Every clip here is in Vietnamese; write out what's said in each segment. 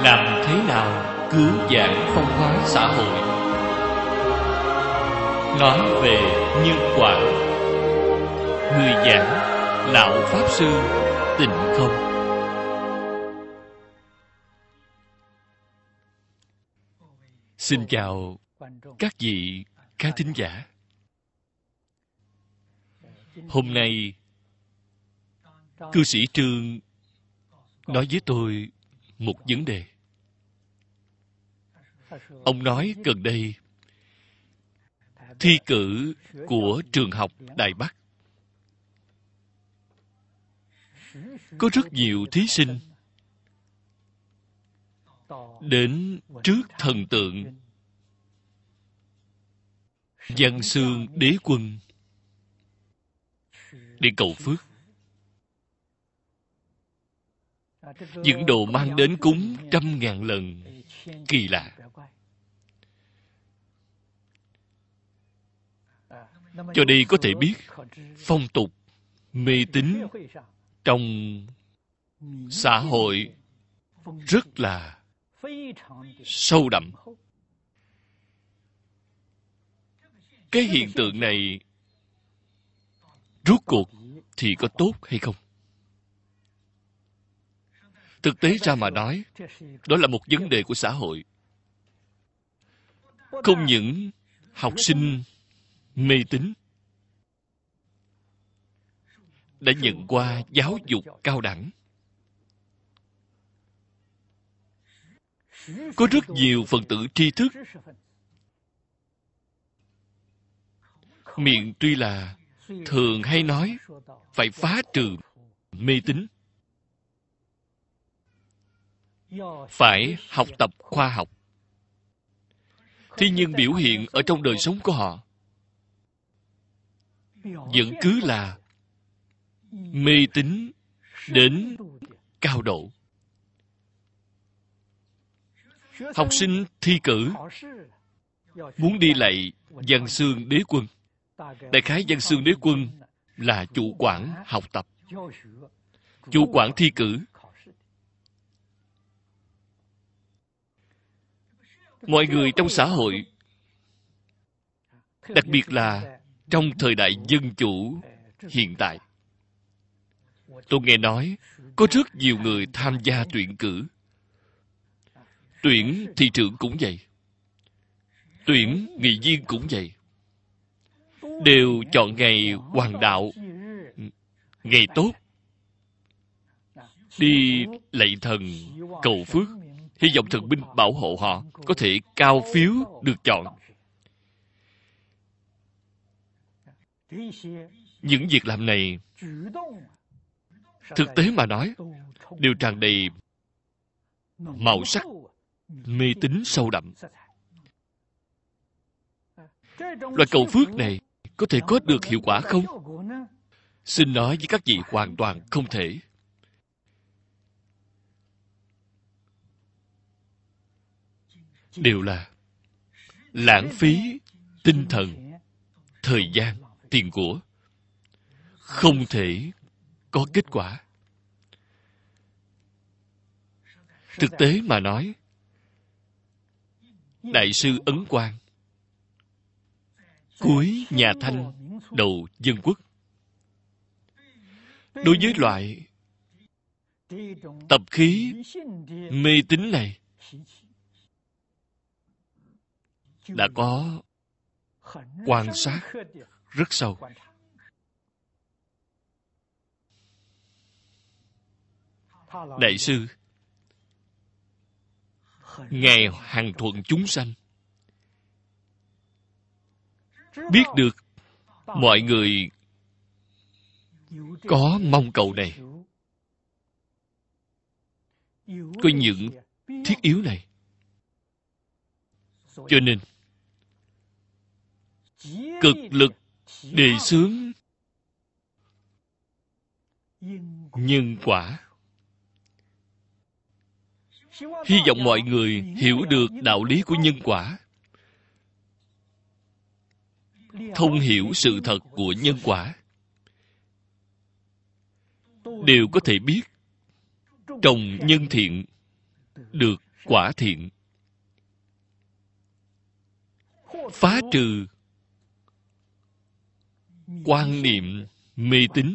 Làm thế nào cứu vãn phong hóa xã hội? Nói về nhân quả. Người giảng Lão Pháp Sư Tịnh Không. Xin chào các vị khán thính giả. Hôm nay cư sĩ Trương nói với tôi một vấn đề. Ông nói gần đây thi cử của trường học Đài Bắc có rất nhiều thí sinh đến trước thần tượng Văn Xương Đế Quân để cầu phước. Những đồ mang đến cúng 100.000 lần, kỳ lạ. Cho đây có thể biết phong tục mê tín trong xã hội rất là sâu đậm. Cái hiện tượng này rốt cuộc thì có tốt hay không? Thực tế ra mà nói, đó là một vấn đề của xã hội. Không những học sinh mê tín đã nhận qua giáo dục cao đẳng, có rất nhiều phần tử tri thức miệng tuy là thường hay nói phải phá trừ mê tín, phải học tập khoa học. Thế nhưng biểu hiện ở trong đời sống của họ vẫn cứ là mê tín đến cao độ. Học sinh thi cử muốn đi lạy Văn Xương Đế Quân. Đại khái Văn Xương Đế Quân là chủ quản học tập, chủ quản thi cử. Mọi người trong xã hội, đặc biệt là trong thời đại dân chủ hiện tại, tôi nghe nói có rất nhiều người tham gia tuyển cử. Tuyển thị trưởng cũng vậy, tuyển nghị viên cũng vậy, đều chọn ngày hoàng đạo, ngày tốt, đi lạy thần cầu phước, hy vọng thần binh bảo hộ họ có thể cao phiếu được chọn. Những việc làm này, thực tế mà nói, đều tràn đầy màu sắc mê tín sâu đậm. Loại cầu phước này có thể có được hiệu quả không? Xin nói với các vị, hoàn toàn không thể. Đều là lãng phí tinh thần, thời gian, tiền của, không thể có kết quả. Thực tế mà nói, Đại sư Ấn Quang cuối nhà Thanh đầu Dân Quốc, đối với loại tập khí mê tín này đã có quan sát rất sâu. Đại sư Ngài hằng thuận chúng sanh, biết được mọi người có mong cầu này, có những thiết yếu này, cho nên cực lực đề xướng nhân quả, hy vọng mọi người hiểu được đạo lý của nhân quả, thông hiểu sự thật của nhân quả, đều có thể biết trồng nhân thiện được quả thiện, phá trừ quan niệm mê tín.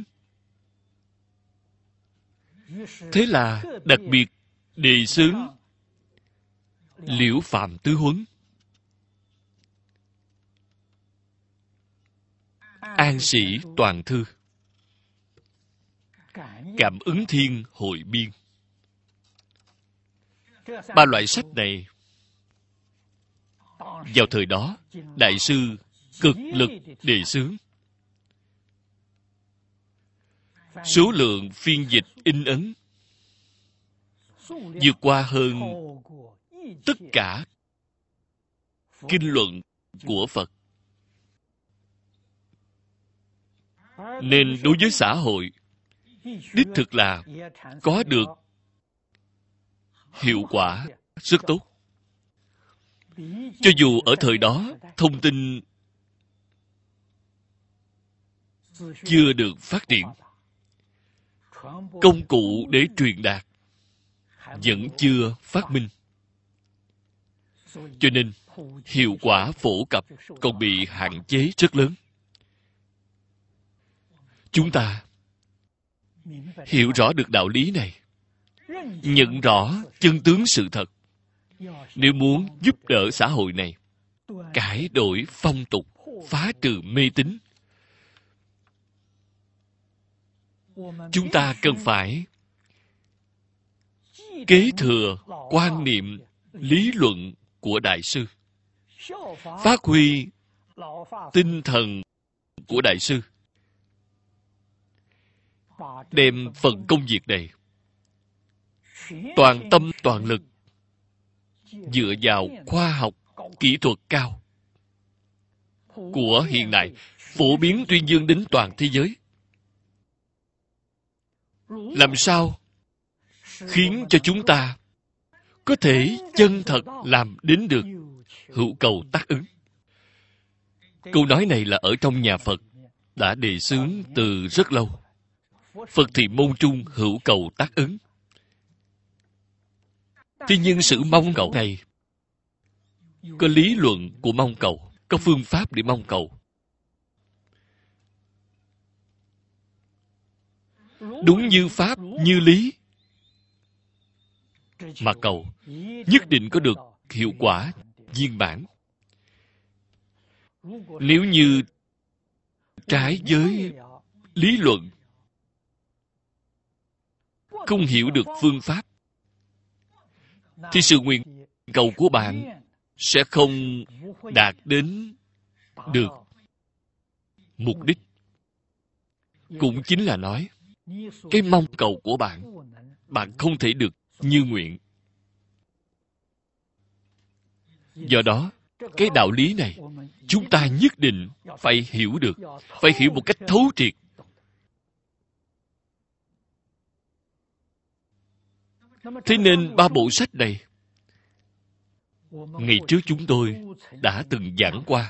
Thế là đặc biệt đề xướng Liễu Phạm Tứ Huấn, An Sĩ Toàn Thư, Cảm Ứng Thiên Hội Biên. Ba loại sách này vào thời đó Đại sư cực lực đề xướng. Số lượng phiên dịch in ấn vượt qua hơn tất cả kinh luận của Phật. Nên đối với xã hội, đích thực là có được hiệu quả rất tốt. Cho dù ở thời đó thông tin chưa được phát triển, công cụ để truyền đạt vẫn chưa phát minh, cho nên hiệu quả phổ cập còn bị hạn chế rất lớn. Chúng ta hiểu rõ được đạo lý này, nhận rõ chân tướng sự thật, nếu muốn giúp đỡ xã hội này cải đổi phong tục, phá trừ mê tín, chúng ta cần phải kế thừa quan niệm, lý luận của Đại sư, phát huy tinh thần của Đại sư, đem phần công việc này toàn tâm toàn lực dựa vào khoa học kỹ thuật cao của hiện đại, phổ biến tuyên dương đến toàn thế giới. Làm sao khiến cho chúng ta có thể chân thật làm đến được hữu cầu tác ứng? Câu nói này là ở trong nhà Phật đã đề xướng từ rất lâu. Phật thì môn trung hữu cầu tác ứng. Thế nhưng sự mong cầu này có lý luận của mong cầu, có phương pháp để mong cầu. Đúng như pháp, như lý mà cầu, nhất định có được hiệu quả viên mãn. Nếu như trái với lý luận, không hiểu được phương pháp, thì sự nguyện cầu của bạn sẽ không đạt đến được mục đích. Cũng chính là nói, cái mong cầu của bạn không thể được như nguyện. Do đó, cái đạo lý này, chúng ta nhất định phải hiểu được, phải hiểu một cách thấu triệt. Thế nên ba bộ sách này, ngày trước chúng tôi đã từng giảng qua.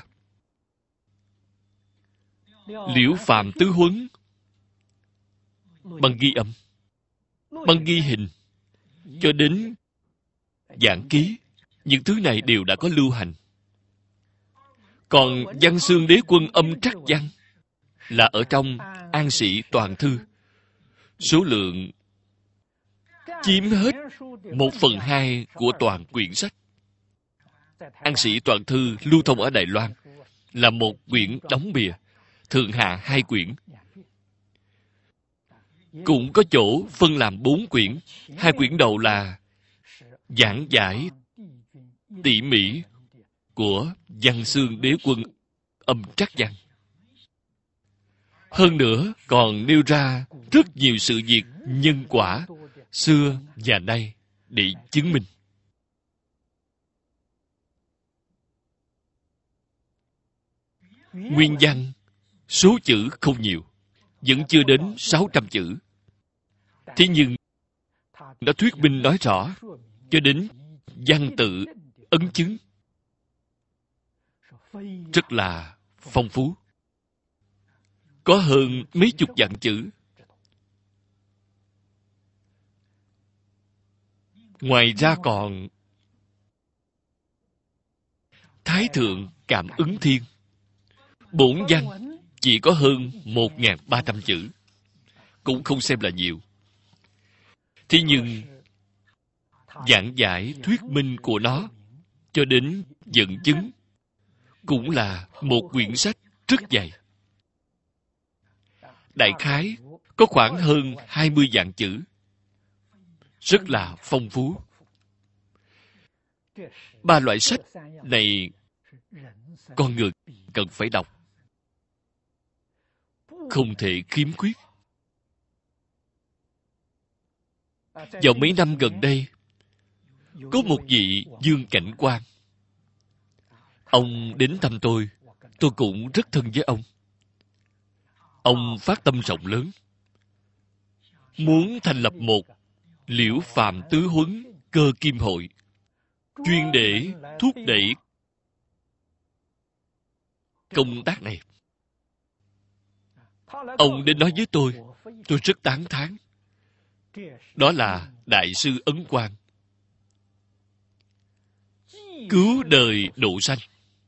Liễu Phạm Tứ Huấn, băng ghi âm, băng ghi hình, cho đến giảng ký, những thứ này đều đã có lưu hành. Còn Văn Xương Đế Quân âm trắc văn là ở trong An Sĩ Toàn Thư, số lượng chiếm hết 1/2 của toàn quyển sách. An Sĩ Toàn Thư lưu thông ở Đài Loan là một quyển đóng bìa, thượng hạ 2 quyển. Cũng có chỗ phân làm 4 quyển. 2 quyển đầu là giảng giải tỉ mỉ của Văn Xương Đế Quân âm trắc văn. Hơn nữa còn nêu ra rất nhiều sự việc nhân quả xưa và nay để chứng minh. Nguyên văn số chữ không nhiều, vẫn chưa đến 600 chữ. Thế nhưng đã thuyết minh nói rõ cho đến văn tự ấn chứng, rất là phong phú, có hơn mấy chục vạn chữ. Ngoài ra còn Thái Thượng Cảm Ứng Thiên. Bổn văn chỉ có hơn 1.300 chữ, cũng không xem là nhiều. Thế nhưng giảng giải thuyết minh của nó cho đến dẫn chứng cũng là một quyển sách rất dày. Đại khái có khoảng hơn 20 vạn chữ, rất là phong phú. 3 loại sách này con người cần phải đọc, không thể khiếm khuyết. Vào mấy năm gần đây, có một vị Dương Cảnh Quan. Ông đến thăm tôi cũng rất thân với ông. Ông phát tâm rộng lớn, muốn thành lập một Liễu Phàm Tứ Huấn Cơ Kim Hội, chuyên để thúc đẩy công tác này. Ông đến nói với tôi rất tán thán. Đó là Đại sư Ấn Quang, cứu đời độ sanh,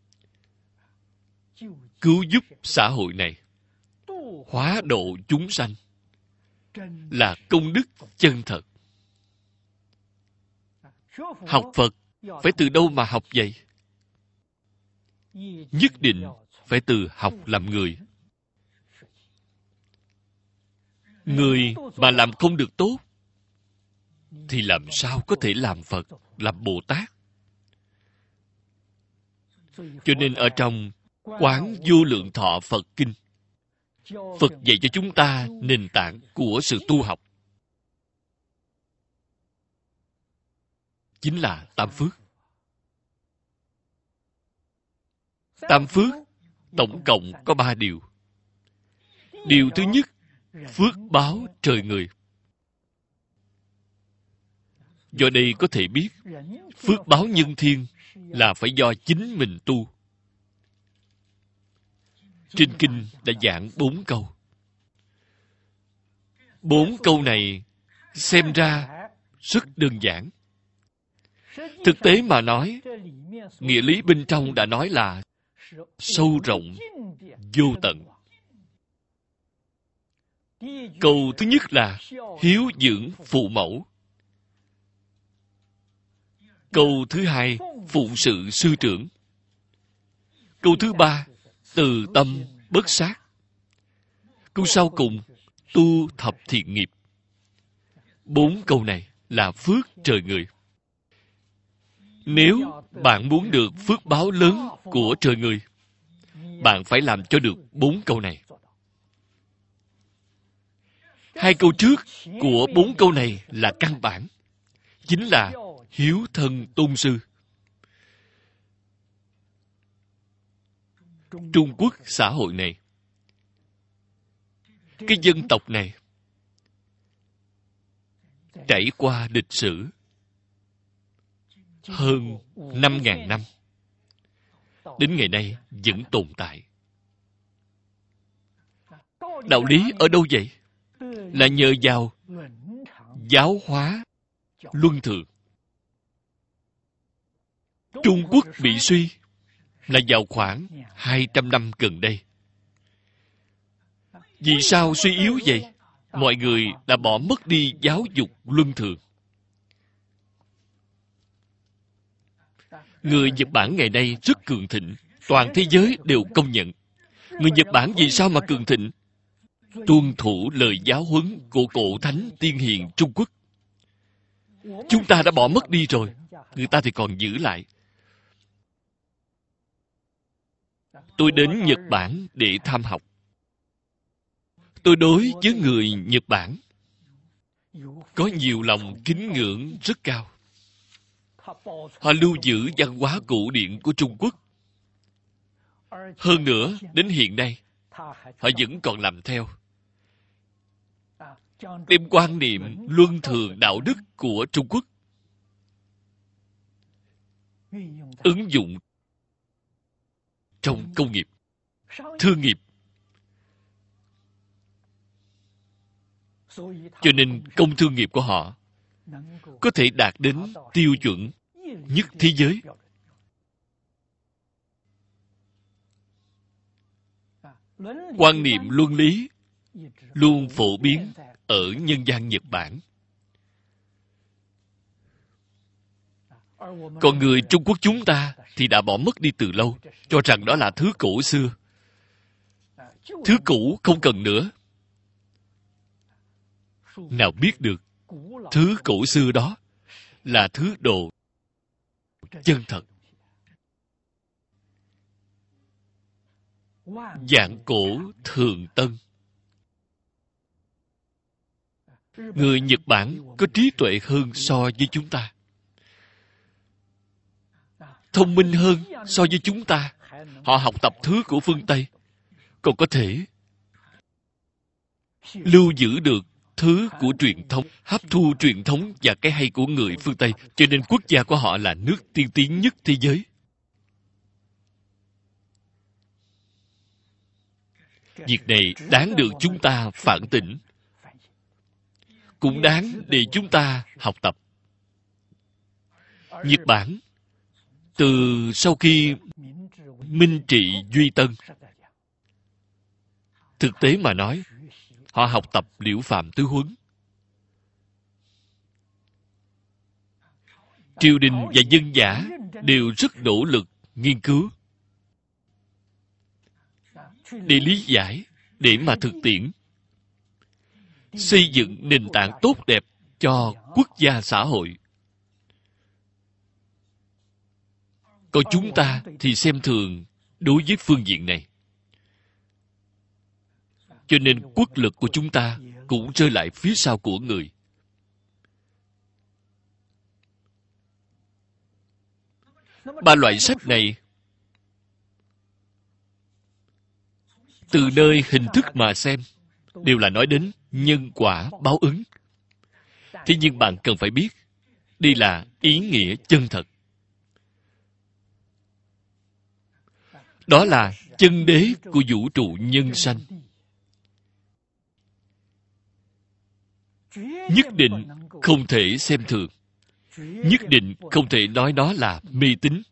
cứu giúp xã hội này, hóa độ chúng sanh, là công đức chân thật. Học Phật phải từ đâu mà học vậy? Nhất định phải từ học làm người. Người mà làm không được tốt thì làm sao có thể làm Phật, làm Bồ Tát? Cho nên ở trong Quán Vô Lượng Thọ Phật Kinh, Phật dạy cho chúng ta nền tảng của sự tu học, chính là Tam Phước. Tam Phước tổng cộng có 3 điều. Điều thứ nhất, phước báo trời người. Do đây có thể biết, phước báo nhân thiên là phải do chính mình tu. Trên kinh đã giảng 4 câu. 4 câu này xem ra rất đơn giản. Thực tế mà nói, nghĩa lý bên trong đã nói là sâu rộng, vô tận. Câu thứ nhất là hiếu dưỡng phụ mẫu. Câu thứ hai, phụng sự sư trưởng. Câu thứ ba, từ tâm bất sát. Câu sau cùng, tu thập thiện nghiệp. 4 câu này là phước trời người. Nếu bạn muốn được phước báo lớn của trời người, bạn phải làm cho được 4 câu này. 2 câu trước của 4 câu này là căn bản, chính là hiếu thân tôn sư. Trung Quốc xã hội này, cái dân tộc này trải qua lịch sử hơn 5.000 năm, đến ngày nay vẫn tồn tại. Đạo lý ở đâu vậy? Là nhờ vào giáo hóa luân thường. Trung Quốc bị suy là vào khoảng 200 năm gần đây. Vì sao suy yếu vậy? Mọi người đã bỏ mất đi giáo dục luân thường. Người Nhật Bản ngày nay rất cường thịnh, toàn thế giới đều công nhận. Người Nhật Bản vì sao mà cường thịnh? Tuân thủ lời giáo huấn của cổ thánh tiên hiền Trung Quốc. Chúng ta đã bỏ mất đi rồi, người ta thì còn giữ lại. Tôi đến Nhật Bản để tham học. Tôi đối với người Nhật Bản có nhiều lòng kính ngưỡng rất cao. Họ lưu giữ văn hóa cổ điển của Trung Quốc. Hơn nữa, đến hiện nay, họ vẫn còn làm theo. Đem quan niệm luân thường đạo đức của Trung Quốc ứng dụng trong công nghiệp, thương nghiệp. Cho nên công thương nghiệp của họ có thể đạt đến tiêu chuẩn nhất thế giới. Quan niệm luân lý luôn phổ biến ở nhân gian Nhật Bản. Còn người Trung Quốc chúng ta thì đã bỏ mất đi từ lâu, cho rằng đó là thứ cổ xưa. Thứ cũ không cần nữa. Nào biết được, thứ cổ xưa đó là thứ đồ chân thật. Vạn cổ thường tân. Người Nhật Bản có trí tuệ hơn so với chúng ta, thông minh hơn so với chúng ta. Họ học tập thứ của phương Tây, còn có thể lưu giữ được thứ của truyền thống, hấp thu truyền thống và cái hay của người phương Tây. Cho nên quốc gia của họ là nước tiên tiến nhất thế giới. Việc này đáng được chúng ta phản tỉnh, cũng đáng để chúng ta học tập. Nhật Bản từ sau khi Minh Trị Duy Tân, thực tế mà nói, họ học tập Liễu Phạm Tứ Huấn. Triều đình và dân giả đều rất nỗ lực nghiên cứu để lý giải, để mà thực tiễn, xây dựng nền tảng tốt đẹp cho quốc gia xã hội. Còn chúng ta thì xem thường đối với phương diện này. Cho nên quốc lực của chúng ta cũng rơi lại phía sau của người. Ba loại sách này từ nơi hình thức mà xem đều là nói đến nhân quả báo ứng. Thế nhưng bạn cần phải biết, đây là ý nghĩa chân thật. Đó là chân đế của vũ trụ nhân sanh. Nhất định không thể xem thường. Nhất định không thể nói nó là mê tín.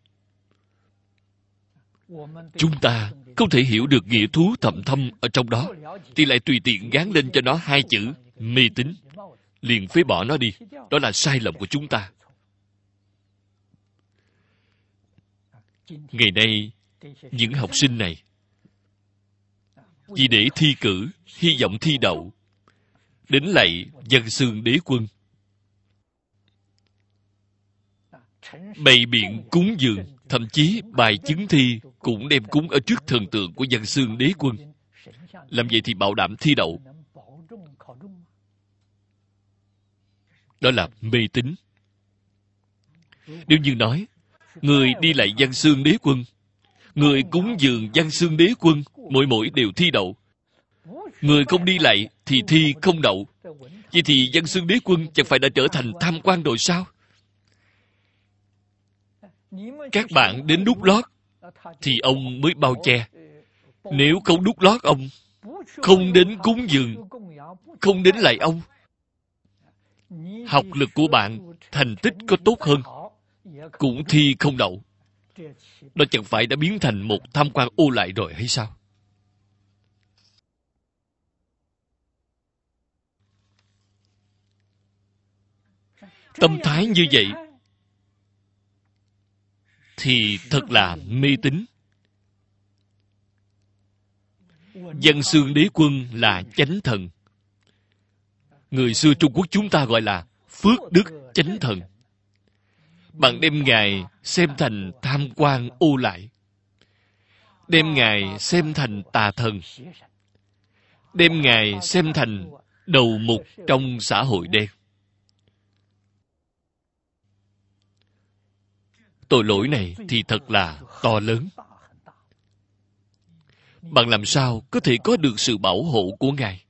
Chúng ta không thể hiểu được nghĩa thú thầm thâm ở trong đó, thì lại tùy tiện gán lên cho nó hai chữ mê tín, liền phế bỏ nó đi. Đó là sai lầm của chúng ta. Ngày nay, những học sinh này chỉ để thi cử, hy vọng thi đậu, đến lạy Văn Xương Đế Quân, bày biện cúng dường, thậm chí bài chứng thi cũng đem cúng ở trước thần tượng của Văn Xương Đế Quân. Làm vậy thì bảo đảm thi đậu. Đó là mê tín. Nếu như nói, người đi lạy Văn Xương Đế Quân, người cúng dường Văn Xương Đế Quân, mỗi đều thi đậu. Người không đi lạy thì thi không đậu. Vậy thì Văn Xương Đế Quân chẳng phải đã trở thành tham quan rồi sao? Các bạn đến đút lót thì ông mới bao che. Nếu không đút lót ông, không đến cúng dường, không đến lạy ông, học lực của bạn, thành tích có tốt hơn, cũng thi không đậu. Đó chẳng phải đã biến thành một tham quan ô lại rồi hay sao? Tâm thái như vậy thì thật là mê tín. Văn Xương Đế Quân là chánh thần. Người xưa Trung Quốc chúng ta gọi là phước đức chánh thần. Bạn đem Ngài xem thành tham quan ô lại, đem Ngài xem thành tà thần, đem Ngài xem thành đầu mục trong xã hội đen. Tội lỗi này thì thật là to lớn. Bạn làm sao có thể có được sự bảo hộ của Ngài?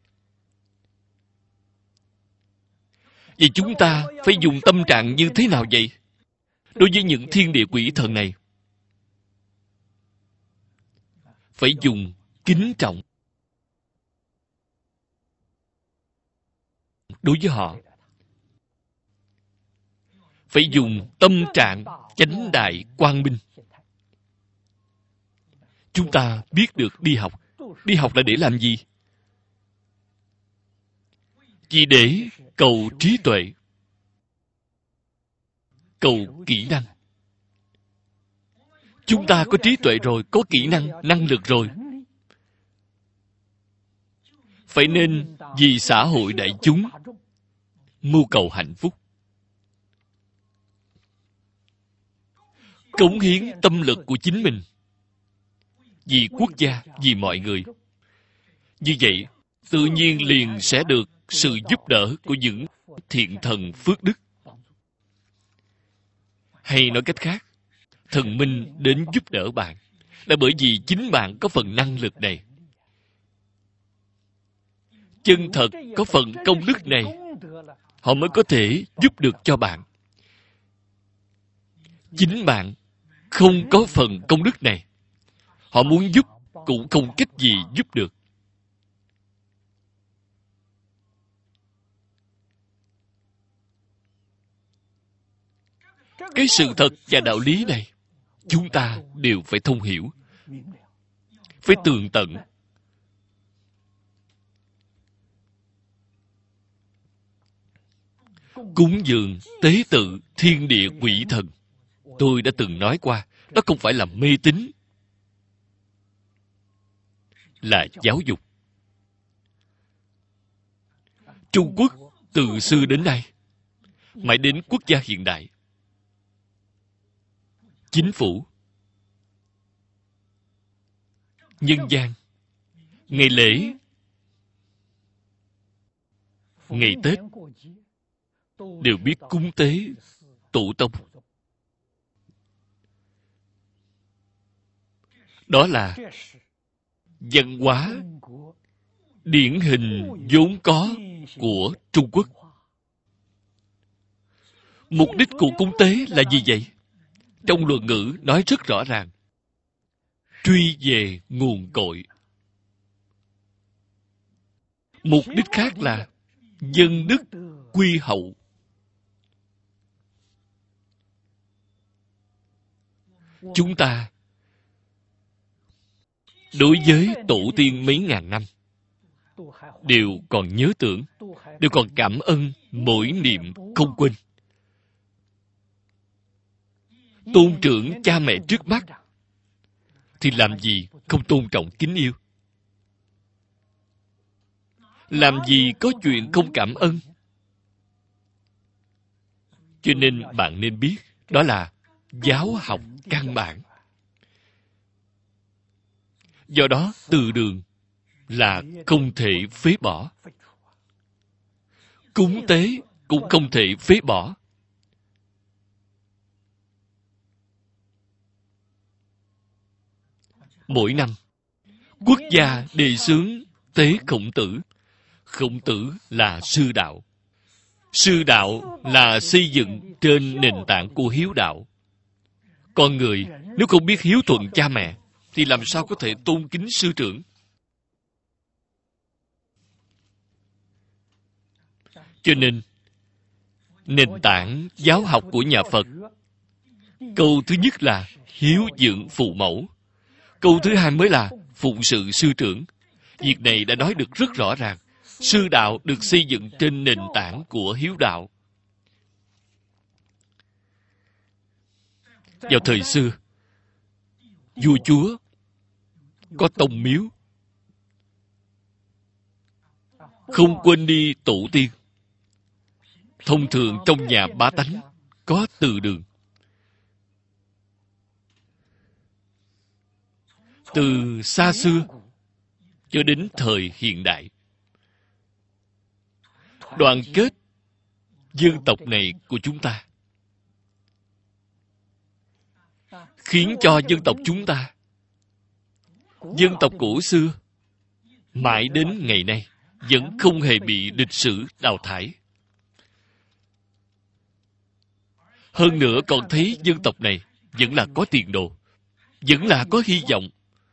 Vậy chúng ta phải dùng tâm trạng như thế nào vậy? Đối với những thiên địa quỷ thần này, phải dùng kính trọng đối với họ. Phải dùng tâm trạng chánh đại quang minh. Chúng ta biết được đi học Đi học là để làm gì? Chỉ để cầu trí tuệ, cầu kỹ năng. Chúng ta có trí tuệ rồi, có kỹ năng, năng lực rồi, phải nên vì xã hội đại chúng mưu cầu hạnh phúc, cống hiến tâm lực của chính mình vì quốc gia, vì mọi người. Như vậy, tự nhiên liền sẽ được sự giúp đỡ của những thiện thần phước đức. Hay nói cách khác, thần minh đến giúp đỡ bạn là bởi vì chính bạn có phần năng lực này, chân thật có phần công đức này, họ mới có thể giúp được cho bạn. Chính bạn không có phần công đức này, họ muốn giúp cũng không cách gì giúp được. Cái sự thật và đạo lý này chúng ta đều phải thông hiểu, phải tường tận. Cúng dường, tế tự, thiên địa quỷ thần, tôi đã từng nói qua, đó không phải là mê tín, là giáo dục. Trung Quốc từ xưa đến nay, mãi đến quốc gia hiện đại, chính phủ, nhân gian, ngày lễ, ngày Tết đều biết cúng tế tổ tông. Đó là văn hóa điển hình vốn có của Trung Quốc. Mục đích của cúng tế là gì vậy? Trong Luận Ngữ nói rất rõ ràng. Truy về nguồn cội. Mục đích khác là dân đức quy hậu. Chúng ta đối với tổ tiên mấy ngàn năm đều còn nhớ tưởng, đều còn cảm ơn mỗi niệm không quên. Tôn trưởng cha mẹ trước mắt thì làm gì không tôn trọng kính yêu? Làm gì có chuyện không cảm ơn? Cho nên bạn nên biết, đó là giáo học căn bản. Do đó, từ đường là không thể phế bỏ. Cúng tế cũng không thể phế bỏ. Mỗi năm, quốc gia đề xướng tế Khổng Tử. Khổng Tử là sư đạo. Sư đạo là xây dựng trên nền tảng của hiếu đạo. Con người nếu không biết hiếu thuận cha mẹ thì làm sao có thể tôn kính sư trưởng? Cho nên, nền tảng giáo học của nhà Phật, câu thứ nhất là hiếu dưỡng phụ mẫu. Câu thứ hai mới là phụng sự sư trưởng. Việc này đã nói được rất rõ ràng. Sư đạo được xây dựng trên nền tảng của hiếu đạo. Vào thời xưa, vua chúa có tông miếu, không quên đi tổ tiên. Thông thường trong nhà bá tánh có từ đường. Từ xa xưa cho đến thời hiện đại, đoàn kết dân tộc này của chúng ta khiến cho dân tộc chúng ta, dân tộc cổ xưa, mãi đến ngày nay vẫn không hề bị lịch sử đào thải. Hơn nữa còn thấy dân tộc này vẫn là có tiền đồ, vẫn là có hy vọng.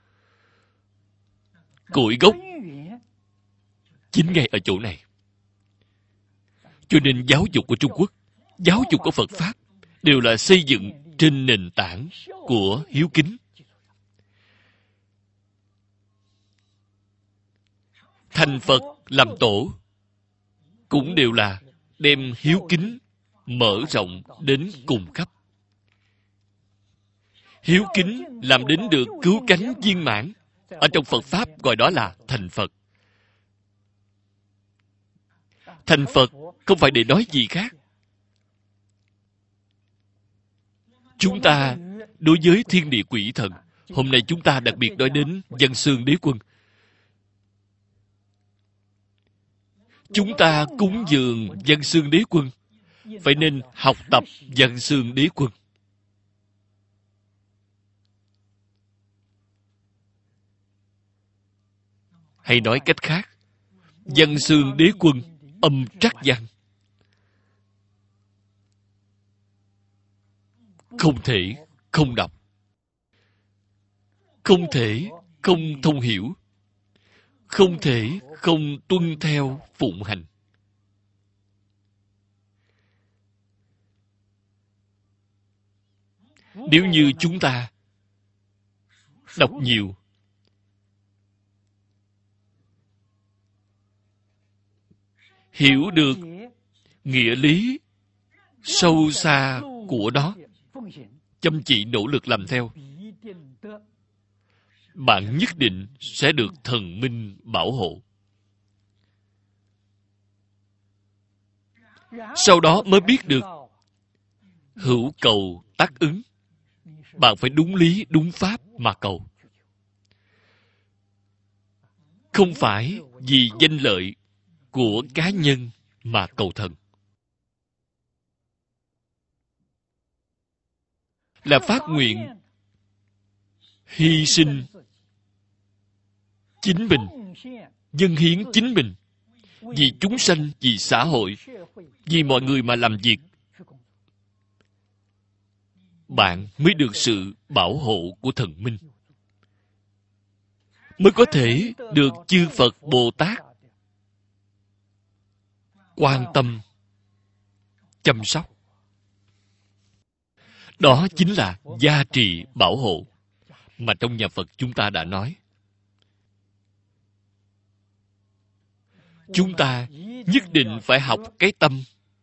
Cội gốc chính ngay ở chỗ này. Cho nên giáo dục của Trung Quốc, giáo dục của Phật Pháp đều là xây dựng trên nền tảng của hiếu kính. thành Phật làm tổ cũng đều là đem hiếu kính mở rộng đến cùng khắp. Hiếu kính làm đến được cứu cánh viên mãn, ở trong Phật Pháp gọi đó là thành Phật. Thành Phật không phải để nói gì khác. Chúng ta đối với thiên địa quỷ thần, hôm nay chúng ta đặc biệt nói đến Văn Xương Đế Quân. Chúng ta cúng dường Văn Xương Đế Quân, phải nên học tập Văn Xương Đế Quân. Hay nói cách khác, Văn Xương Đế Quân âm trắc văn, không thể không đọc, không thể không thông hiểu, không thể không tuân theo phụng hành. Nếu như chúng ta đọc nhiều, hiểu được nghĩa lý sâu xa của nó, chăm chỉ nỗ lực làm theo, bạn nhất định sẽ được thần minh bảo hộ. Sau đó mới biết được hữu cầu tác ứng. Bạn phải đúng lý, đúng pháp mà cầu. Không phải vì danh lợi của cá nhân mà cầu thần. Là phát nguyện hy sinh chính mình, dâng hiến chính mình, vì chúng sanh, vì xã hội, vì mọi người mà làm việc, bạn mới được sự bảo hộ của thần minh, mới có thể được chư Phật Bồ Tát quan tâm chăm sóc. Đó chính là gia trì bảo hộ mà trong nhà Phật chúng ta đã nói. Chúng ta nhất định phải học cái tâm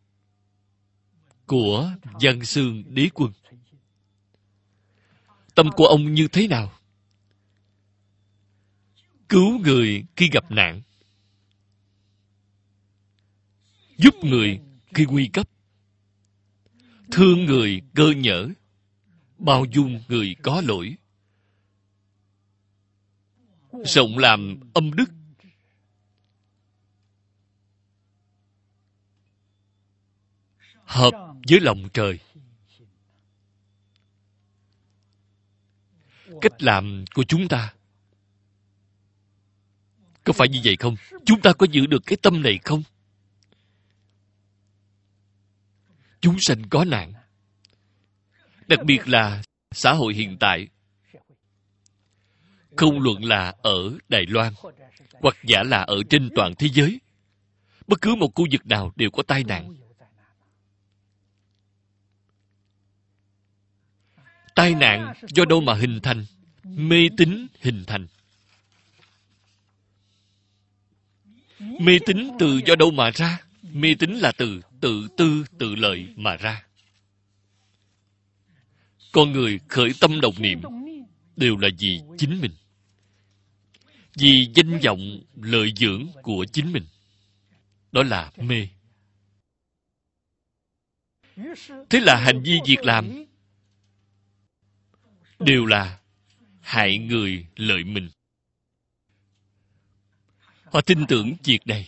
của Văn Xương Đế Quân. Tâm của ông như thế nào? Cứu người khi gặp nạn, giúp người khi nguy cấp, thương người cơ nhỡ, bao dung người có lỗi, rộng làm âm đức, hợp với lòng trời. Cách làm của chúng ta có phải như vậy không? Chúng ta có giữ được cái tâm này không? Chúng sanh có nạn, đặc biệt là xã hội hiện tại, không luận là ở Đài Loan hoặc giả là ở trên toàn thế giới, bất cứ một khu vực nào đều có tai nạn. Tai nạn do đâu mà hình thành? Mê tín hình thành. Mê tín từ do đâu mà ra? Mê tín là từ tự tư tự lợi mà ra. Con người khởi tâm đồng niệm đều là vì chính mình, vì danh vọng lợi dưỡng của chính mình. Đó là mê. Thế là hành vi việc làm đều là hại người lợi mình. Họ tin tưởng việc này.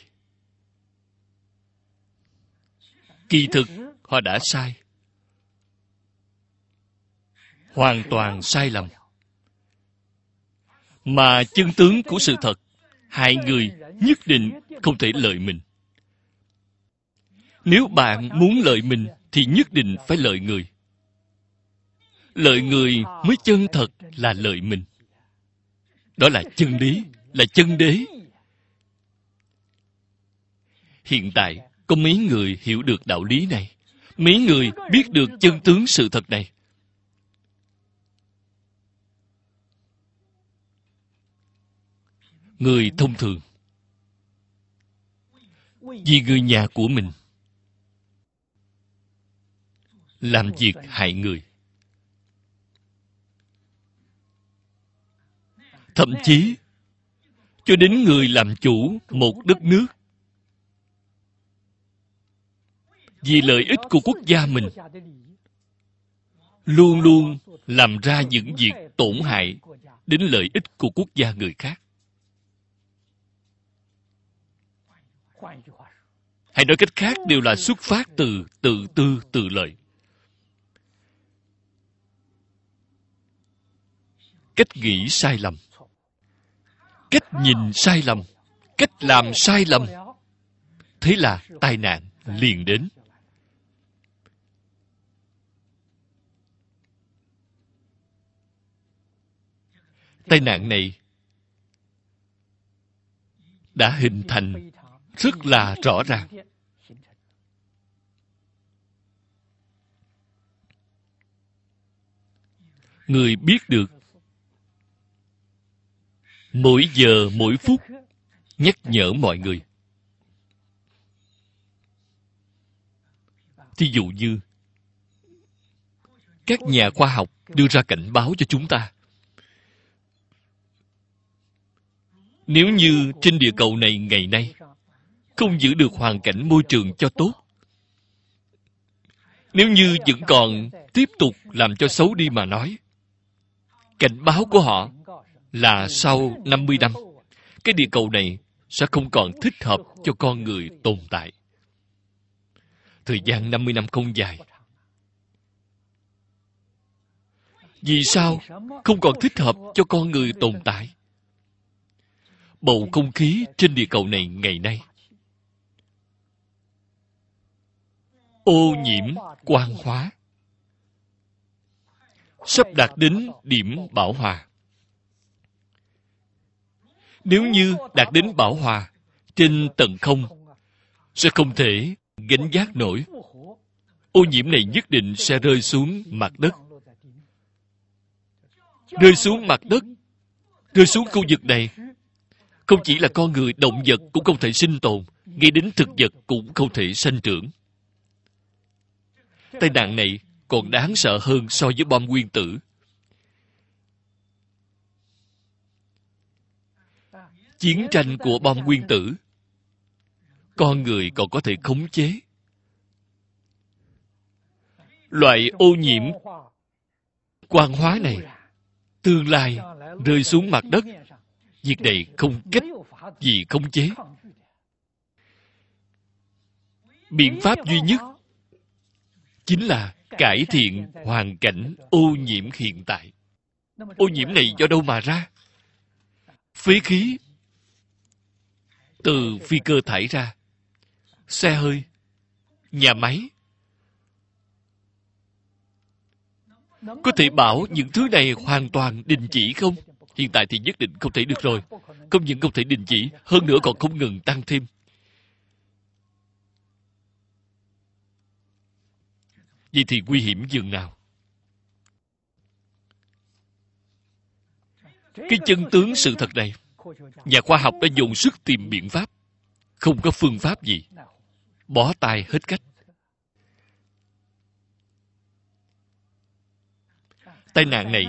Kỳ thực họ đã sai, hoàn toàn sai lầm. Mà chân tướng của sự thật, hại người nhất định không thể lợi mình. Nếu bạn muốn lợi mình thì nhất định phải lợi người. Lợi người mới chân thật là lợi mình. Đó là chân lý, là chân đế. Hiện tại, có mấy người hiểu được đạo lý này, mấy người biết được chân tướng sự thật này. Người thông thường vì người nhà của mình làm việc hại người. Thậm chí cho đến người làm chủ một đất nước, vì lợi ích của quốc gia mình, luôn luôn làm ra những việc tổn hại đến lợi ích của quốc gia người khác. Hay nói cách khác, đều là xuất phát từ tự tư tự lợi. Cách nghĩ sai lầm, cách nhìn sai lầm, cách làm sai lầm, thế là tai nạn liền đến. Tai nạn này đã hình thành rất là rõ ràng. Người biết được mỗi giờ mỗi phút nhắc nhở mọi người. Thí dụ như các nhà khoa học đưa ra cảnh báo cho chúng ta, nếu như trên địa cầu này ngày nay không giữ được hoàn cảnh môi trường cho tốt, nếu như vẫn còn tiếp tục làm cho xấu đi mà nói, cảnh báo của họ là sau 50 năm, cái địa cầu này sẽ không còn thích hợp cho con người tồn tại. Thời gian 50 năm không dài. Vì sao không còn thích hợp cho con người tồn tại? Bầu không khí trên địa cầu này ngày nay ô nhiễm quang hóa, sắp đạt đến điểm bão hòa. Nếu như đạt đến bão hòa, trên tầng không sẽ không thể gánh vác nổi. Ô nhiễm này nhất định sẽ rơi xuống mặt đất. Rơi xuống mặt đất, rơi xuống khu vực này, không chỉ là con người, động vật cũng không thể sinh tồn, ngay đến thực vật cũng không thể sinh trưởng. Tai nạn này còn đáng sợ hơn so với bom nguyên tử. Chiến tranh của bom nguyên tử, con người còn có thể khống chế. Loại ô nhiễm quang hóa này, tương lai rơi xuống mặt đất, việc này không cách gì khống chế. Biện pháp duy nhất chính là cải thiện hoàn cảnh ô nhiễm hiện tại. Ô nhiễm này do đâu mà ra? Phế khí từ phi cơ thải ra, xe hơi, nhà máy. Có thể bảo những thứ này hoàn toàn đình chỉ không? Hiện tại thì nhất định không thể được rồi. Không những không thể đình chỉ, hơn nữa còn không ngừng tăng thêm. Vậy thì nguy hiểm dường nào? Cái chân tướng sự thật này, nhà khoa học đã dùng sức tìm biện pháp. Không có phương pháp gì. Bó tay hết cách. Tai nạn này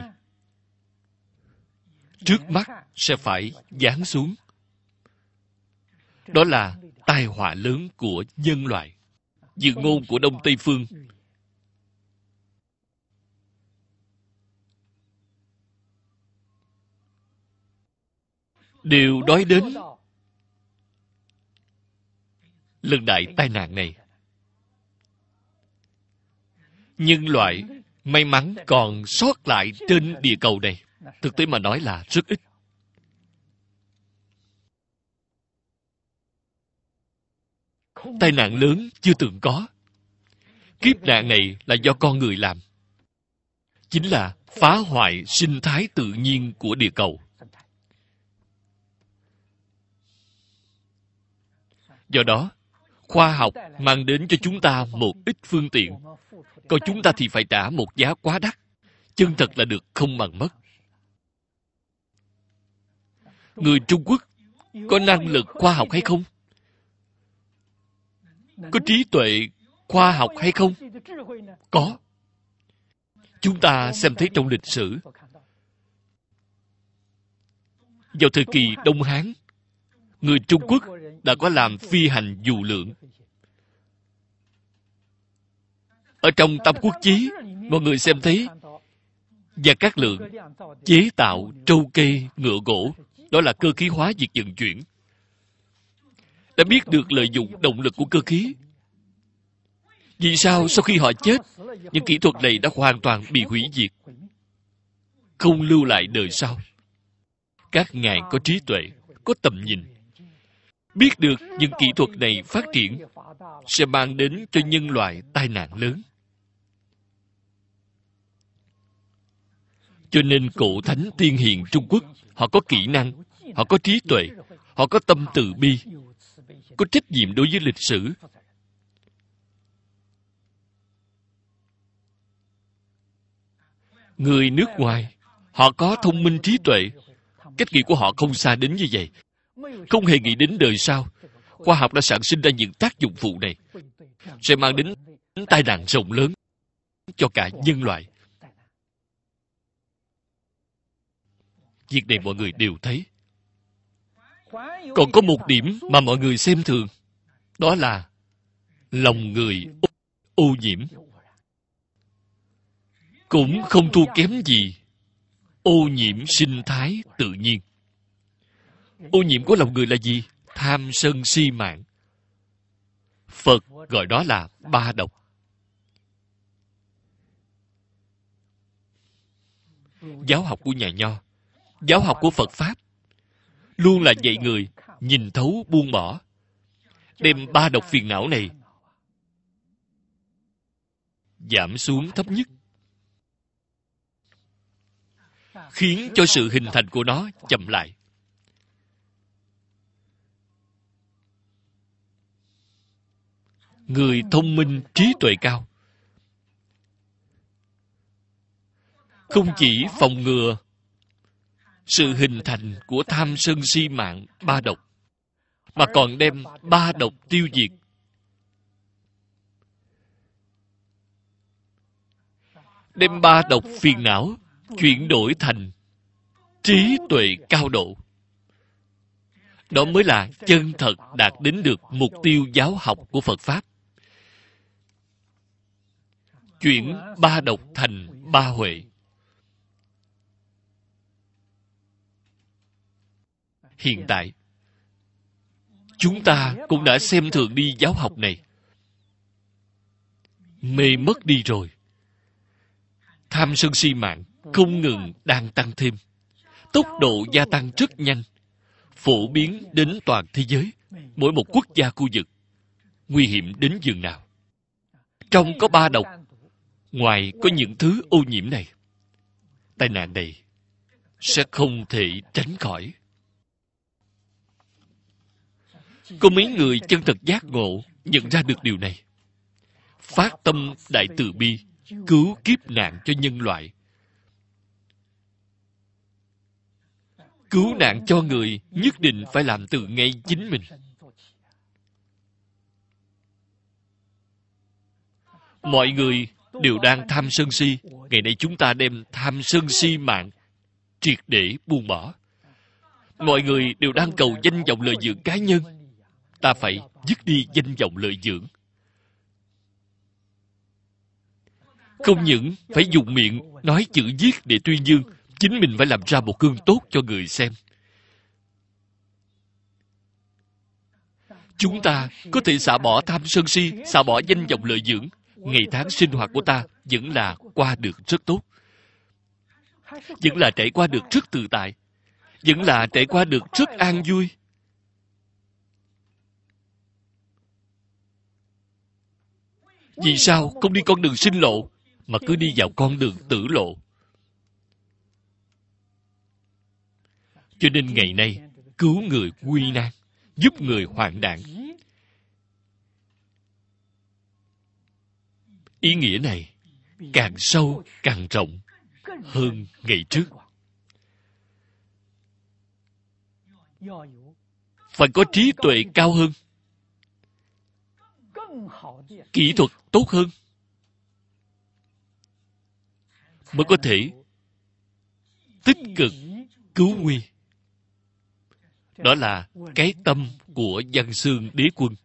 trước mắt sẽ phải giáng xuống. Đó là tai họa lớn của nhân loại. Dự ngôn của Đông Tây Phương đều nói đến lần đại tai nạn này. Nhân loại may mắn còn sót lại trên địa cầu này, thực tế mà nói là rất ít. Tai nạn lớn chưa từng có. Kiếp nạn này là do con người làm. Chính là phá hoại sinh thái tự nhiên của địa cầu. Do đó, khoa học mang đến cho chúng ta một ít phương tiện. Còn chúng ta thì phải trả một giá quá đắt. Chân thật là được không bằng mất. Người Trung Quốc có năng lực khoa học hay không? Có trí tuệ khoa học hay không? Có. Chúng ta xem thấy trong lịch sử, vào thời kỳ Đông Hán, người Trung Quốc đã có làm phi hành dù lượn. Ở trong Tam Quốc Chí, mọi người xem thấy Gia Cát Lượng chế tạo trâu cây, ngựa gỗ, đó là cơ khí hóa việc vận chuyển. Đã biết được lợi dụng động lực của cơ khí. Vì sao sau khi họ chết, những kỹ thuật này đã hoàn toàn bị hủy diệt, không lưu lại đời sau? Các ngài có trí tuệ, có tầm nhìn, biết được những kỹ thuật này phát triển sẽ mang đến cho nhân loại tai nạn lớn. Cho nên cổ thánh tiên hiền Trung Quốc, họ có kỹ năng, họ có trí tuệ, họ có tâm từ bi, có trách nhiệm đối với lịch sử. Người nước ngoài, họ có thông minh trí tuệ, cách nghĩ của họ không xa đến như vậy, không hề nghĩ đến đời sau. Khoa học đã sản sinh ra những tác dụng phụ này, sẽ mang đến tai nạn rộng lớn cho cả nhân loại. Việc này mọi người đều thấy. Còn có một điểm mà mọi người xem thường, đó là lòng người ô nhiễm. Cũng không thua kém gì ô nhiễm sinh thái tự nhiên. Ô nhiễm của lòng người là gì? Tham sân si mạng. Phật gọi đó là ba độc. Giáo học của nhà Nho, giáo học của Phật Pháp luôn là dạy người nhìn thấu buông bỏ, đem ba độc phiền não này giảm xuống thấp nhất, khiến cho sự hình thành của nó chậm lại. Người thông minh, trí tuệ cao, không chỉ phòng ngừa sự hình thành của tham sân si mạng ba độc, mà còn đem ba độc tiêu diệt. Đem ba độc phiền não chuyển đổi thành trí tuệ cao độ. Đó mới là chân thật đạt đến được mục tiêu giáo học của Phật Pháp. Chuyển ba độc thành ba huệ. Hiện tại, chúng ta cũng đã xem thường đi giáo học này. Mê mất đi rồi. Tham sân si mạng không ngừng đang tăng thêm. Tốc độ gia tăng rất nhanh, phổ biến đến toàn thế giới, mỗi một quốc gia khu vực. Nguy hiểm đến giường nào. Trong có ba độc, ngoài có những thứ ô nhiễm này, tai nạn này sẽ không thể tránh khỏi. Có mấy người chân thật giác ngộ nhận ra được điều này, phát tâm đại từ bi, cứu kiếp nạn cho nhân loại. Cứu nạn cho người nhất định phải làm từ ngay chính mình. Mọi người đều đang tham sân si. Ngày nay chúng ta đem tham sân si mạng triệt để buông bỏ. Mọi người đều đang cầu danh vọng lợi dưỡng cá nhân. Ta phải dứt đi danh vọng lợi dưỡng. Không những phải dùng miệng nói chữ giết để tuyên dương, chính mình phải làm ra một gương tốt cho người xem. Chúng ta có thể xả bỏ tham sân si, xả bỏ danh vọng lợi dưỡng. Ngày tháng sinh hoạt của ta vẫn là qua được rất tốt. Vẫn là trải qua được rất tự tại. Vẫn là trải qua được rất an vui. Vì sao không đi con đường sinh lộ, mà cứ đi vào con đường tử lộ? Cho nên ngày nay, cứu người nguy nan, giúp người hoạn nạn. Ý nghĩa này càng sâu, càng rộng hơn ngày trước. Phải có trí tuệ cao hơn, kỹ thuật tốt hơn, mới có thể tích cực cứu nguy. Đó là cái tâm của Văn Xương Đế Quân.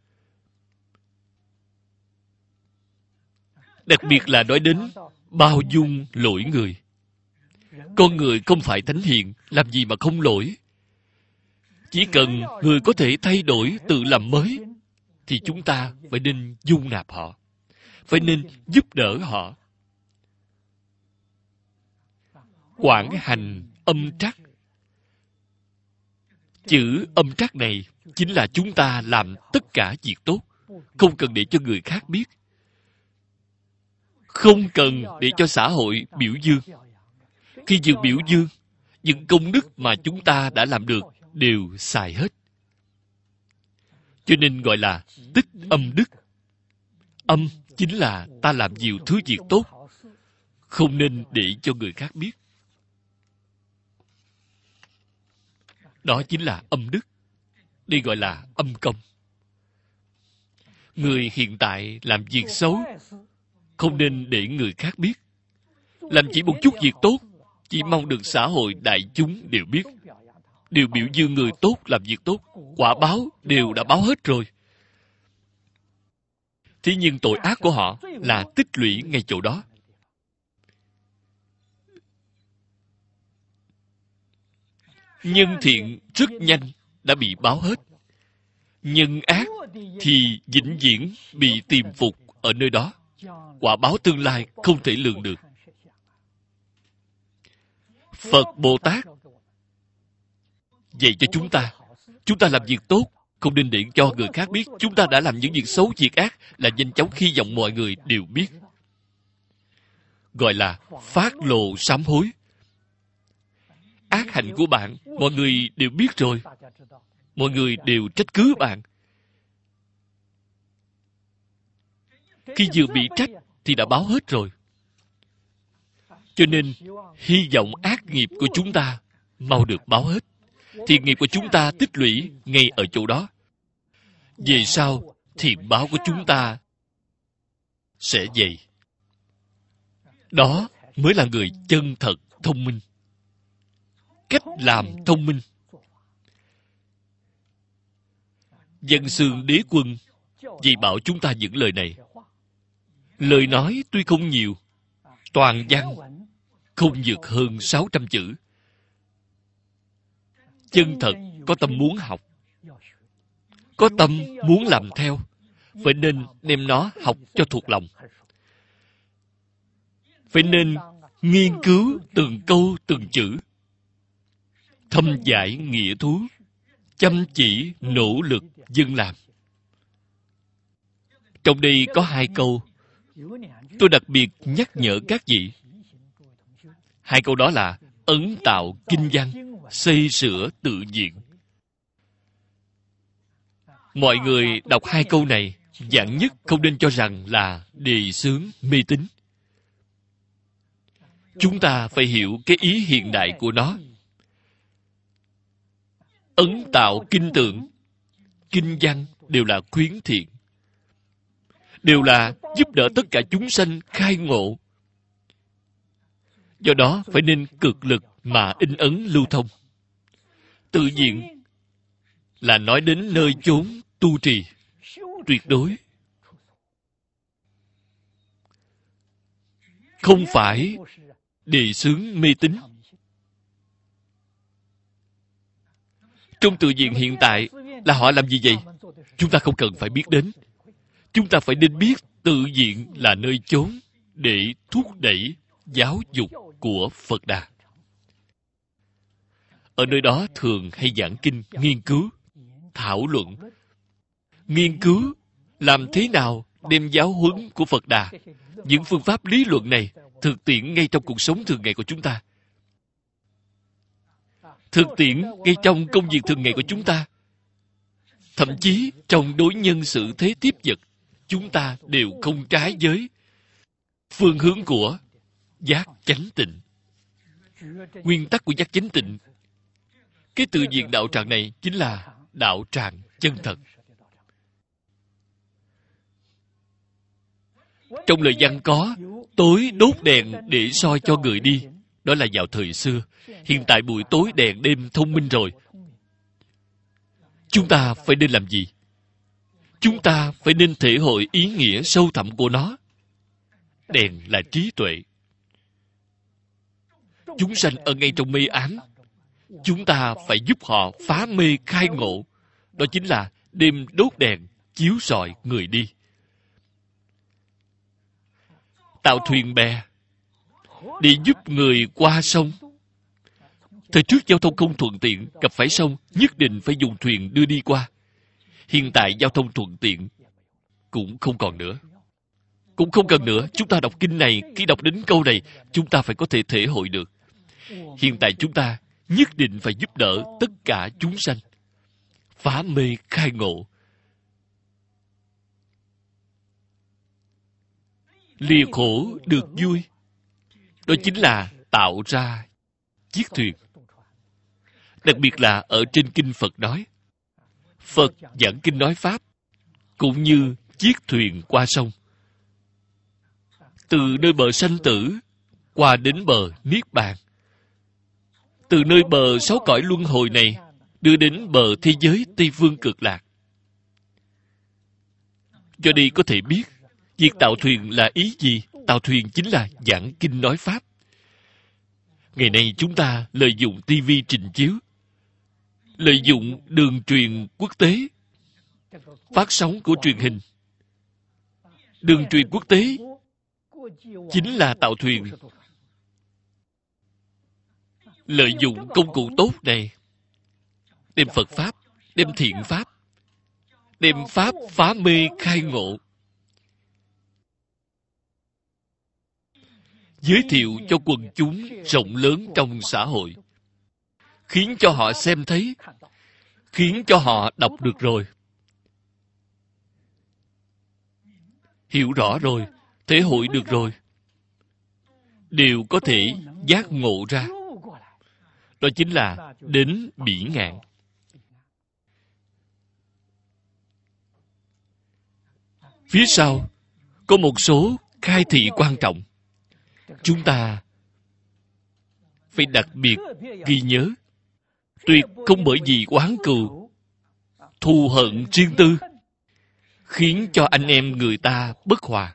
Đặc biệt là nói đến bao dung lỗi người. Con người không phải thánh hiền, làm gì mà không lỗi. Chỉ cần người có thể thay đổi, tự làm mới, thì chúng ta phải nên dung nạp họ, phải nên giúp đỡ họ. Quảng hành âm trắc. Chữ âm trắc này chính là chúng ta làm tất cả việc tốt, không cần để cho người khác biết, không cần để cho xã hội biểu dương. Khi vừa biểu dương, những công đức mà chúng ta đã làm được đều xài hết. Cho nên gọi là tích âm đức. Âm chính là ta làm nhiều thứ việc tốt, không nên để cho người khác biết. Đó chính là âm đức. Đây gọi là âm công. Người hiện tại làm việc xấu, không nên để người khác biết. Làm chỉ một chút việc tốt, chỉ mong được xã hội đại chúng đều biết, đều biểu dương người tốt làm việc tốt. Quả báo đều đã báo hết rồi. Thế nhưng tội ác của họ là tích lũy ngay chỗ đó. Nhân thiện rất nhanh đã bị báo hết. Nhân ác thì vĩnh viễn bị tìm phục ở nơi đó. Quả báo tương lai không thể lường được. Phật Bồ Tát dạy cho chúng ta làm việc tốt, không nên để cho người khác biết. Chúng ta đã làm những việc xấu, việc ác là nhanh chóng hy vọng mọi người đều biết. Gọi là phát lộ sám hối. Ác hạnh của bạn, mọi người đều biết rồi. Mọi người đều trách cứ bạn. Khi vừa bị trách thì đã báo hết rồi. Cho nên, hy vọng ác nghiệp của chúng ta mau được báo hết. Thiện nghiệp của chúng ta tích lũy ngay ở chỗ đó. Về sau, thiện báo của chúng ta sẽ dày. Đó mới là người chân thật thông minh. Cách làm thông minh. Văn Xương Đế Quân dạy bảo chúng ta những lời này. Lời nói tuy không nhiều, toàn văn không vượt hơn 600 chữ. Chân thật có tâm muốn học, có tâm muốn làm theo, phải nên đem nó học cho thuộc lòng. Phải nên nghiên cứu từng câu từng chữ, thâm giải nghĩa thú, chăm chỉ nỗ lực dân làm. Trong đây có 2 câu tôi đặc biệt nhắc nhở các vị. 2 câu đó là ấn tạo kinh văn, xây sửa tự viện. Mọi người đọc 2 câu này, vạn nhất không nên cho rằng là đề xướng mê tín. Chúng ta phải hiểu cái ý hiện đại của nó. Ấn tạo kinh tượng, kinh văn đều là khuyến thiện, đều là giúp đỡ tất cả chúng sanh khai ngộ. Do đó phải nên cực lực mà in ấn lưu thông. Tự viện là nói đến nơi chốn tu trì, tuyệt đối không phải đề xướng mê tín. Trong tự viện hiện tại là họ làm gì vậy? Chúng ta không cần phải biết đến. Chúng ta phải nên biết tự viện là nơi chốn để thúc đẩy giáo dục của Phật Đà. Ở nơi đó thường hay giảng kinh, nghiên cứu, thảo luận. Nghiên cứu làm thế nào đem giáo huấn của Phật Đà, những phương pháp lý luận này thực tiễn ngay trong cuộc sống thường ngày của chúng ta. Thực tiễn ngay trong công việc thường ngày của chúng ta. Thậm chí trong đối nhân xử thế tiếp vật, chúng ta đều không trái với phương hướng của giác chánh tịnh. Nguyên tắc của giác chánh tịnh, cái tự viện đạo tràng này chính là đạo tràng chân thật. Trong lời văn có tối đốt đèn để soi cho người đi. Đó là vào thời xưa. Hiện tại buổi tối đèn đêm thông minh rồi. Chúng ta phải nên làm gì? Chúng ta phải nên thể hội ý nghĩa sâu thẳm của nó. Đèn là trí tuệ. Chúng sanh ở ngay trong mê ám. Chúng ta phải giúp họ phá mê khai ngộ. Đó chính là đêm đốt đèn, chiếu rọi người đi. Tạo thuyền bè để giúp người qua sông. Thời trước giao thông không thuận tiện, gặp phải sông, nhất định phải dùng thuyền đưa đi qua. Hiện tại giao thông thuận tiện, cũng không còn nữa. Cũng không cần nữa. Chúng ta đọc kinh này, khi đọc đến câu này, chúng ta phải có thể thể hội được. Hiện tại chúng ta nhất định phải giúp đỡ tất cả chúng sanh phá mê khai ngộ. Lìa khổ được vui. Đó chính là tạo ra chiếc thuyền. Đặc biệt là ở trên kinh Phật nói. Phật giảng kinh nói Pháp, cũng như chiếc thuyền qua sông. Từ nơi bờ sanh tử, qua đến bờ Niết Bàn. Từ nơi bờ sáu cõi luân hồi này, đưa đến bờ thế giới Tây Phương Cực Lạc. Do đây có thể biết, việc tạo thuyền là ý gì? Tạo thuyền chính là giảng kinh nói Pháp. Ngày nay chúng ta lợi dụng TV trình chiếu, lợi dụng đường truyền quốc tế, phát sóng của truyền hình. Đường truyền quốc tế chính là tạo thuyền. Lợi dụng công cụ tốt này, đem Phật Pháp, đem thiện Pháp, đem Pháp phá mê khai ngộ, giới thiệu cho quần chúng rộng lớn trong xã hội, khiến cho họ xem thấy, khiến cho họ đọc được rồi, hiểu rõ rồi, thể hội được rồi, đều có thể giác ngộ ra. Đó chính là đến bỉ ngạn. Phía sau có một số khai thị quan trọng. Chúng ta phải đặc biệt ghi nhớ. Tuyệt không bởi vì oán cừu, thù hận riêng tư, khiến cho anh em người ta bất hòa.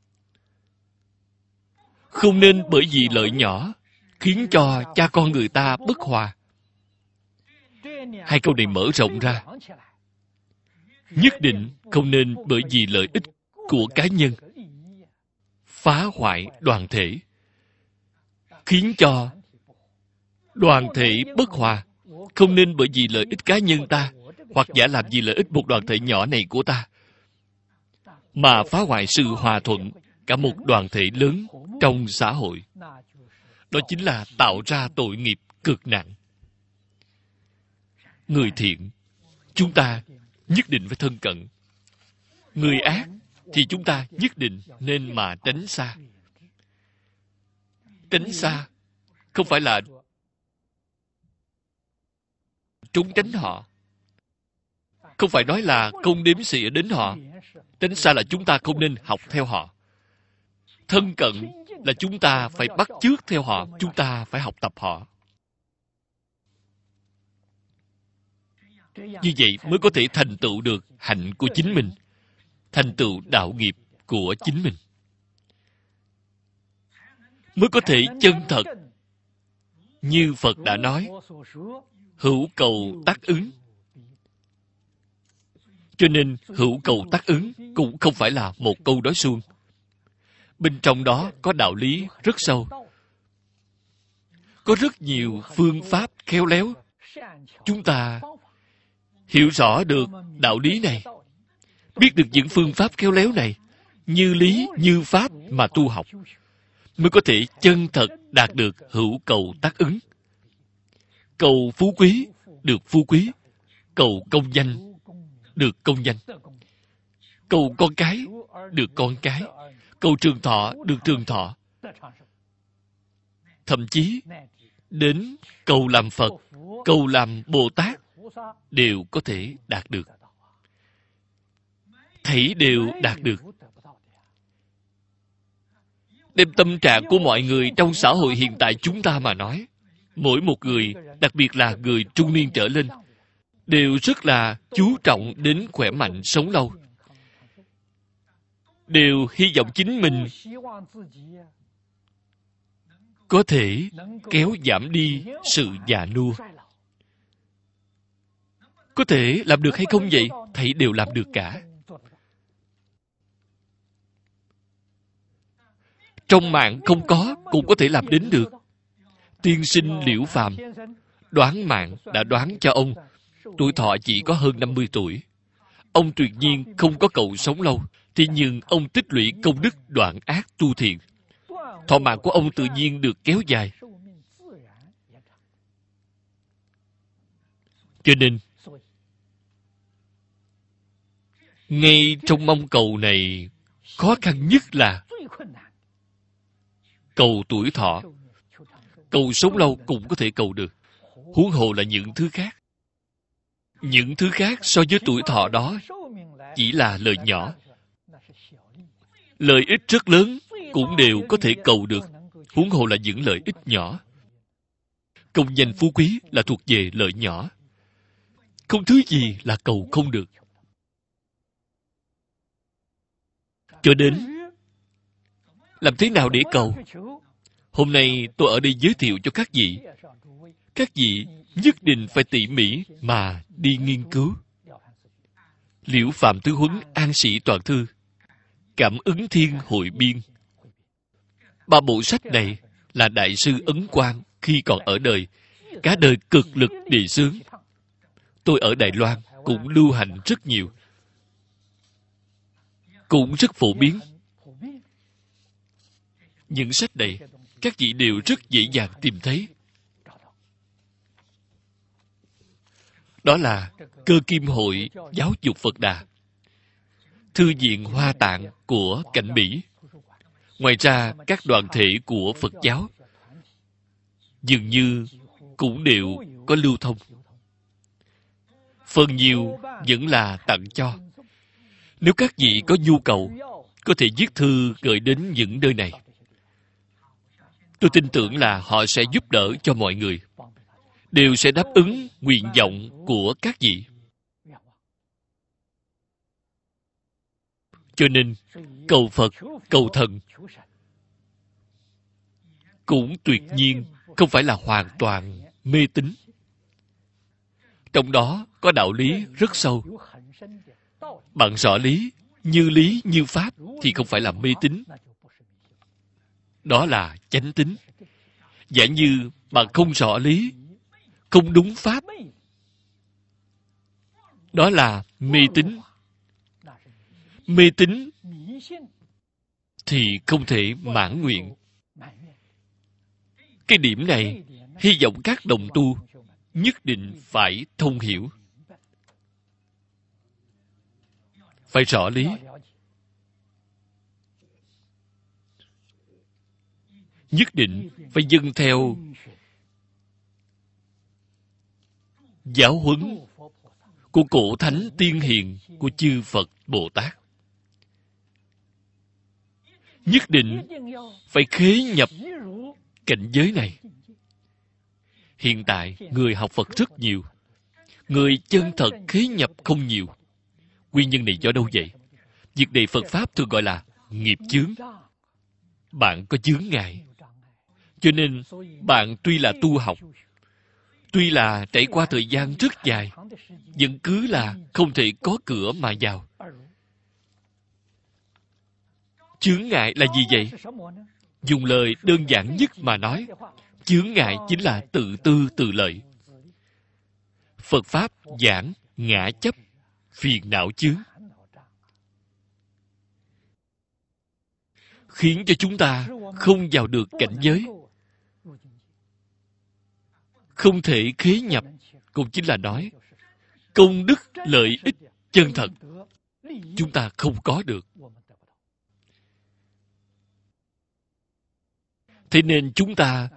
Không nên bởi vì lợi nhỏ, khiến cho cha con người ta bất hòa. Hai câu này mở rộng ra. Nhất định không nên bởi vì lợi ích của cá nhân phá hoại đoàn thể, khiến cho đoàn thể bất hòa. Không nên bởi vì lợi ích cá nhân ta, hoặc giả làm vì lợi ích một đoàn thể nhỏ này của ta, mà phá hoại sự hòa thuận cả một đoàn thể lớn trong xã hội. Đó chính là tạo ra tội nghiệp cực nặng. Người thiện, chúng ta nhất định phải thân cận. Người ác thì chúng ta nhất định nên mà tránh xa. Tránh xa không phải là trốn tránh họ, không phải nói là không đếm xỉa đến họ. Tránh xa là chúng ta không nên học theo họ. Thân cận là chúng ta phải bắt chước theo họ, chúng ta phải học tập họ. Như vậy mới có thể thành tựu được hạnh của chính mình, thành tựu đạo nghiệp của chính mình. Mới có thể chân thật, như Phật đã nói, hữu cầu tác ứng. Cho nên hữu cầu tác ứng cũng không phải là một câu nói suông. Bên trong đó có đạo lý rất sâu. Có rất nhiều phương pháp khéo léo. Chúng ta hiểu rõ được đạo lý này, biết được những phương pháp khéo léo này, như lý như pháp mà tu học, mới có thể chân thật đạt được hữu cầu tác ứng. Cầu phú quý được phú quý, cầu công danh được công danh, cầu con cái được con cái, cầu trường thọ được trường thọ. Thậm chí đến cầu làm Phật, cầu làm Bồ Tát đều có thể đạt được. Thảy đều đạt được. Đem tâm trạng của mọi người trong xã hội hiện tại chúng ta mà nói, mỗi một người, đặc biệt là người trung niên trở lên, đều rất là chú trọng đến khỏe mạnh sống lâu. Đều hy vọng chính mình có thể kéo giảm đi sự già nua. Có thể làm được hay không vậy? Thầy đều làm được cả. Trong mạng không có, cũng có thể làm đến được. Tiên sinh Liễu Phàm đoán mạng đã đoán cho ông tuổi thọ chỉ có hơn 50 tuổi. Ông tuyệt nhiên không có cầu sống lâu, thế nhưng ông tích lũy công đức đoạn ác tu thiện. Thọ mạng của ông tự nhiên được kéo dài. Cho nên, ngay trong mong cầu này, khó khăn nhất là cầu tuổi thọ. Cầu sống lâu cũng có thể cầu được. Huống hồ là những thứ khác. Những thứ khác so với tuổi thọ đó chỉ là lợi nhỏ. Lợi ích rất lớn cũng đều có thể cầu được. Huống hồ là những lợi ích nhỏ. Công danh phú quý là thuộc về lợi nhỏ. Không thứ gì là cầu không được. Cho đến làm thế nào để cầu? Hôm nay tôi ở đây giới thiệu cho các vị. Các vị nhất định phải tỉ mỉ mà đi nghiên cứu. Liễu Phàm Tứ Huấn An Sĩ Toàn Thư, Cảm Ứng Thiên Hội Biên. 3 bộ sách này là Đại sư Ấn Quang khi còn ở đời, cả đời cực lực đề xướng. Tôi ở Đài Loan cũng lưu hành rất nhiều, cũng rất phổ biến. Những sách này các vị đều rất dễ dàng tìm thấy. Đó là Cơ Kim Hội Giáo dục Phật Đà, Thư viện Hoa Tạng của Cảnh Mỹ. Ngoài ra, các đoàn thể của Phật giáo dường như cũng đều có lưu thông. Phần nhiều vẫn là tặng cho. Nếu các vị có nhu cầu, có thể viết thư gửi đến những nơi này. Tôi tin tưởng là họ sẽ giúp đỡ cho mọi người, đều sẽ đáp ứng nguyện vọng của các vị. Cho nên, cầu Phật, cầu thần cũng tuyệt nhiên không phải là hoàn toàn mê tín. Trong đó có đạo lý rất sâu. Bạn rõ lý như pháp thì không phải là mê tín. Đó là chánh tín. Giả như bạn không rõ lý, không đúng pháp, đó là mê tín. Mê tín thì không thể mãn nguyện. Cái điểm này, hy vọng các đồng tu nhất định phải thông hiểu. Phải rõ lý. Nhất định phải dâng theo giáo huấn của cổ thánh tiên hiền của chư Phật Bồ Tát. Nhất định phải khế nhập cảnh giới này. Hiện tại, người học Phật rất nhiều. Người chân thật khế nhập không nhiều. Nguyên nhân này do đâu vậy? Việc này Phật Pháp thường gọi là nghiệp chướng. Bạn có chướng ngại. Cho nên, bạn tuy là tu học, tuy là trải qua thời gian rất dài, vẫn cứ là không thể có cửa mà vào. Chướng ngại là gì vậy? Dùng lời đơn giản nhất mà nói, chướng ngại chính là tự tư tự lợi. Phật Pháp giảng ngã chấp, phiền não chướng, khiến cho chúng ta không vào được cảnh giới, không thể khế nhập. Cũng chính là nói, công đức lợi ích chân thật chúng ta không có được. Thế nên chúng ta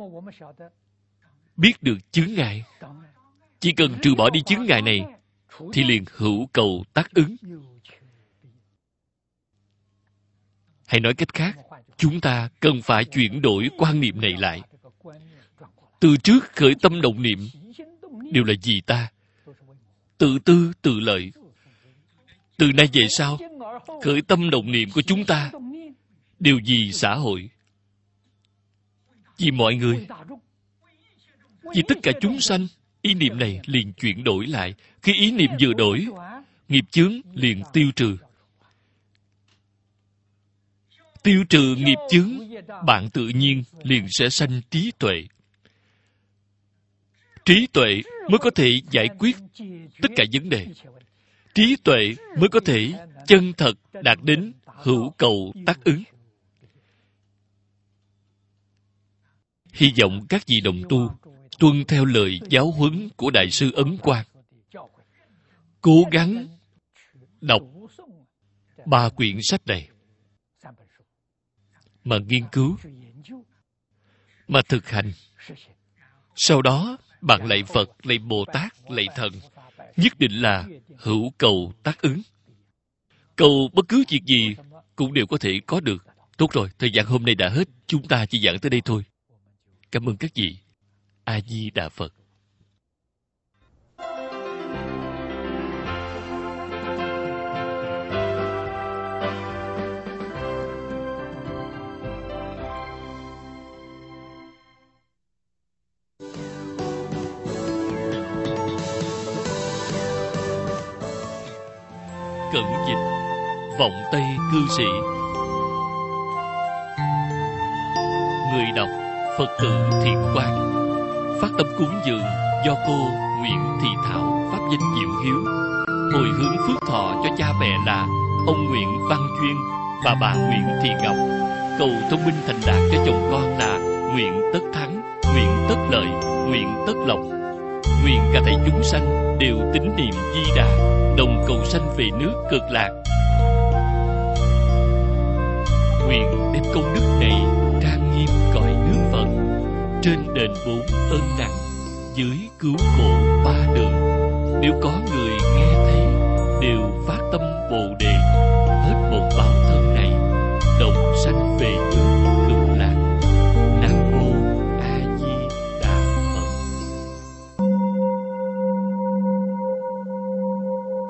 biết được chướng ngại. Chỉ cần trừ bỏ đi chướng ngại này thì liền hữu cầu tác ứng. Hay nói cách khác, chúng ta cần phải chuyển đổi quan niệm này lại. Từ trước khởi tâm động niệm đều là vì ta, tự tư tự lợi. Từ nay về sau, khởi tâm động niệm của chúng ta đều vì xã hội, vì mọi người, vì tất cả chúng sanh. Ý niệm này liền chuyển đổi lại. Khi ý niệm vừa đổi, nghiệp chướng liền tiêu trừ. Tiêu trừ nghiệp chướng, bạn tự nhiên liền sẽ sanh trí tuệ. Trí tuệ mới có thể giải quyết tất cả vấn đề. Trí tuệ mới có thể chân thật đạt đến hữu cầu tác ứng. Hy vọng các vị đồng tu tuân theo lời giáo huấn của Đại sư Ấn Quang, cố gắng đọc 3 quyển sách này, mà nghiên cứu, mà thực hành. Sau đó, bạn lạy Phật, lạy Bồ Tát, lạy Thần, nhất định là hữu cầu tác ứng. Cầu bất cứ việc gì cũng đều có thể có được. Tốt rồi, thời gian hôm nay đã hết. Chúng ta chỉ giảng tới đây thôi. Cảm ơn các vị. A Di Đà Phật. Cẩn dịch Vọng Tây Cư Sĩ. Người đọc Phật tử Thiện Quang. Phát tâm cúng dường do cô Nguyễn Thị Thảo, pháp danh Diệu Hiếu, hồi hướng phước thọ cho cha mẹ là ông Nguyễn Văn Duyên và bà Nguyễn Thị Ngọc, cầu thông minh thành đạt cho chồng con là Nguyễn Tất Thắng, Nguyễn Tất Lợi, Nguyễn Tất Lộc. Nguyện cả thảy chúng sanh đều tín niệm Di Đà, đồng cầu sanh về nước Cực Lạc. Nguyện đem công đức này trang nghiêm cõi nước Phật, trên đền 4 ơn nặng, dưới cứu khổ 3 đường. Nếu có người nghe thấy, đều phát tâm Bồ Đề, hết một báo thân này, đồng sanh về nước